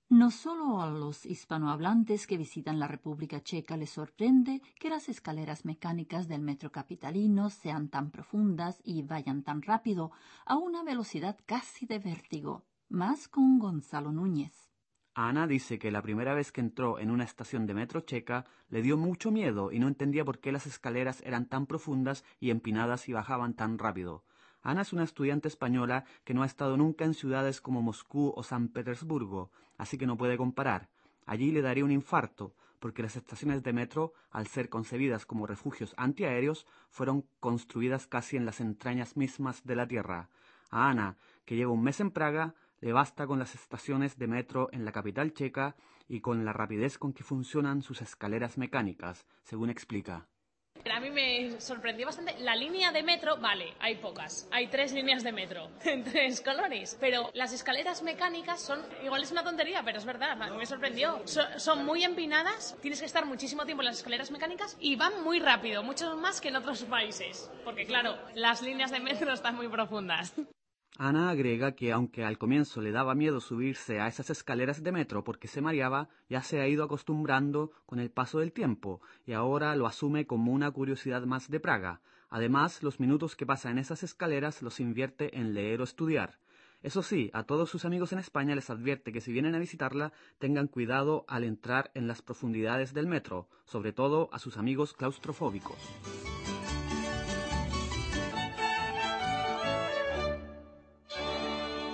No solo a los hispanohablantes que visitan la República Checa les sorprende que las escaleras mecánicas del metro capitalino sean tan profundas y vayan tan rápido, a una velocidad casi de vértigo, más con Gonzalo Núñez. Ana dice que la primera vez que entró en una estación de metro checa le dio mucho miedo y no entendía por qué las escaleras eran tan profundas y empinadas y bajaban tan rápido. Ana es una estudiante española que no ha estado nunca en ciudades como Moscú o San Petersburgo, así que no puede comparar. Allí le daría un infarto, porque las estaciones de metro, al ser concebidas como refugios antiaéreos, fueron construidas casi en las entrañas mismas de la Tierra. A Ana, que lleva un mes en Praga, le basta con las estaciones de metro en la capital checa y con la rapidez con que funcionan sus escaleras mecánicas, según explica. A mí me sorprendió bastante. La línea de metro, vale, hay pocas. Hay 3 líneas de metro en 3 colores. Pero las escaleras mecánicas son, igual es una tontería, pero es verdad, a mí me sorprendió. Son muy empinadas, tienes que estar muchísimo tiempo en las escaleras mecánicas y van muy rápido, mucho más que en otros países. Porque claro, las líneas de metro están muy profundas. Ana agrega que aunque al comienzo le daba miedo subirse a esas escaleras de metro porque se mareaba, ya se ha ido acostumbrando con el paso del tiempo y ahora lo asume como una curiosidad más de Praga. Además, los minutos que pasa en esas escaleras los invierte en leer o estudiar. Eso sí, a todos sus amigos en España les advierte que si vienen a visitarla, tengan cuidado al entrar en las profundidades del metro, sobre todo a sus amigos claustrofóbicos.